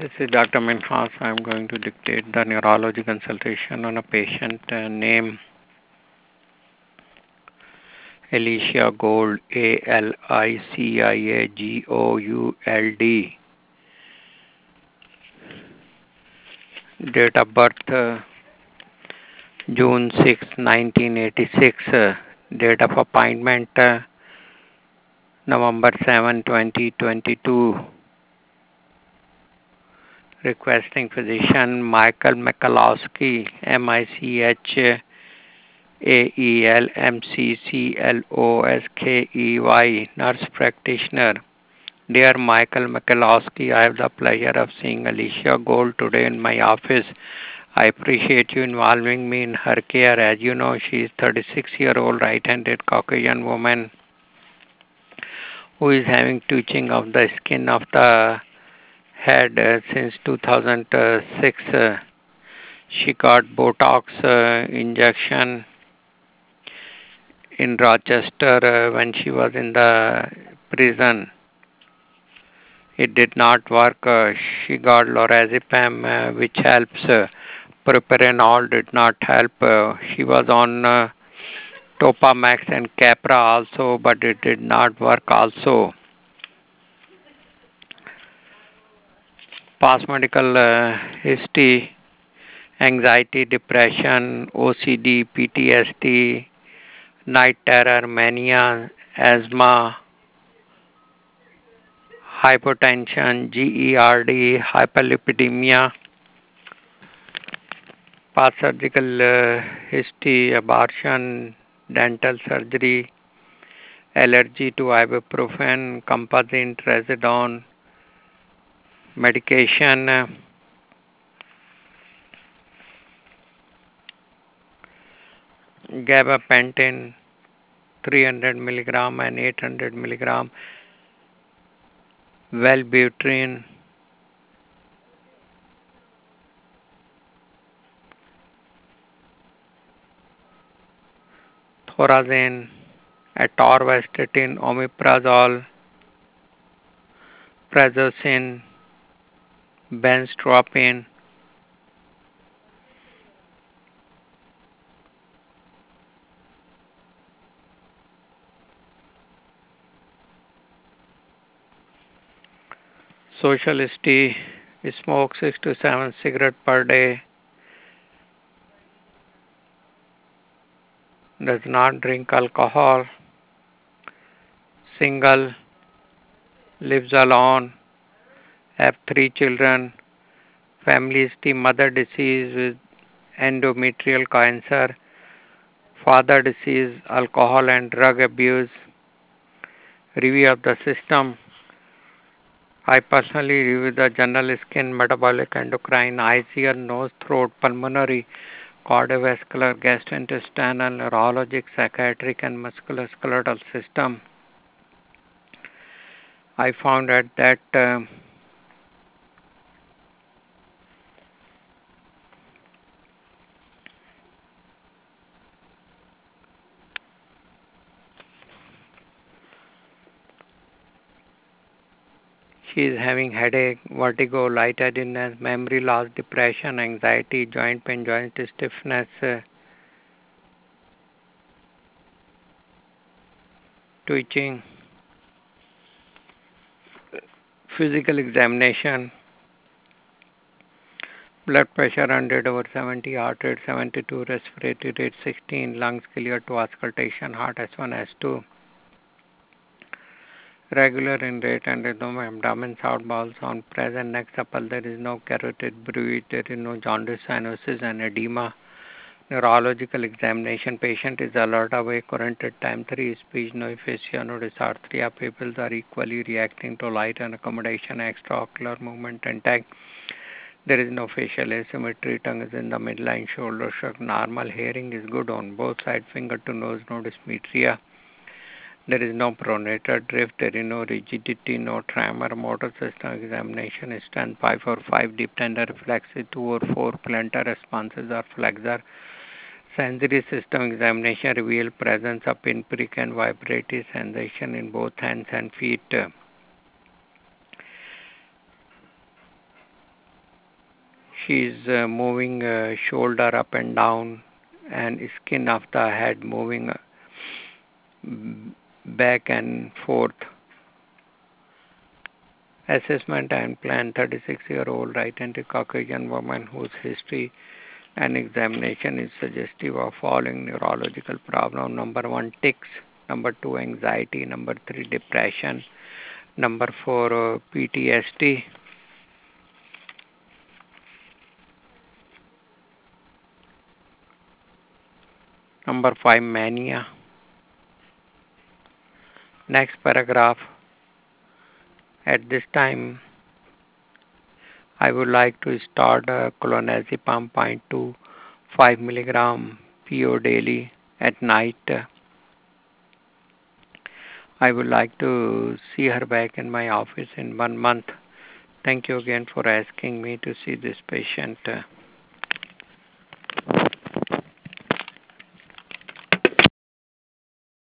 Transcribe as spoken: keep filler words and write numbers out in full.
This is Doctor Minhas. I'm going to dictate the neurology consultation on a patient uh, named Alicia Gould, A L I C I A G O U L D. Date of birth uh, June sixth, nineteen eighty-six. Uh, date of appointment uh, November seventh, twenty twenty-two. Requesting physician Michael Michalowski, M I C H A E L M C C L O S K E Y, nurse practitioner. Dear Michael Michalowski, I have the pleasure of seeing Alicia Gould today in my office. I appreciate you involving me in her care. As you know, she is thirty-six-year-old right-handed Caucasian woman who is having twitching of the skin of the head uh, since two thousand six. Uh, she got Botox uh, injection in Rochester uh, when she was in the prison. It did not work. Uh, she got lorazepam, uh, which helps. Uh, Proparanol did not help. Uh, she was on uh, Topamax and Capra also, but it did not work also. Past medical uh, history, anxiety, depression, O C D, P T S D, night terror, mania, asthma, hypertension, GERD, hyperlipidemia, past surgical uh, history, abortion, dental surgery, allergy to ibuprofen, composite, trazodone, medication, uh, gabapentin, three hundred milligram and eight hundred milligram, Wellbutrin, thorazine, atorvastatin, omeprazole, prazosin, benztropine, social history, smoke six to seven cigarettes per day, does not drink alcohol, single, lives alone, have three children, family history, mother deceased with endometrial cancer, father deceased, alcohol and drug abuse, review of the system. I personally review the general skin, metabolic, endocrine, eyes, ear, nose, throat, pulmonary, cardiovascular, gastrointestinal, neurologic, psychiatric, and musculoskeletal system. I found out that uh, she is having headache, vertigo, lightheadedness, memory loss, depression, anxiety, joint pain, joint stiffness, uh, twitching, physical examination, blood pressure one hundred over seventy, heart rate seventy-two, respiratory rate sixteen, lungs clear to auscultation, heart S one, S two, regular in rate and rhythm, abdomen, south bowel sound, present, neck supple, there is no carotid bruit, there is no jaundice, cyanosis, and edema. Neurological examination, patient is alert, awake, current at time three, speech, no aphasia, no dysarthria, pupils are equally reacting to light and accommodation, extraocular movement intact. There is no facial asymmetry, tongue is in the midline, shoulder shrug, normal, hearing is good on both sides, finger to nose, no dysmetria. There is no pronator drift, there is no rigidity, no tremor, motor system examination is done five or five, deep tender reflexes two or four, plantar responses are flexor. Sensory system examination reveal presence of pinprick and vibratory sensation in both hands and feet. she's uh, moving uh, shoulder up and down and skin of the head moving uh, back and forth. Assessment and plan: thirty-six year old identical Caucasian woman whose history and examination is suggestive of following neurological problem. Number one, tics. Number two, anxiety. Number three, depression. Number four, uh, P T S D. Number five, mania. Next paragraph. At this time, I would like to start uh, clonazepam zero point two five milligram P O daily at night. I would like to see her back in my office in one month. Thank you again for asking me to see this patient.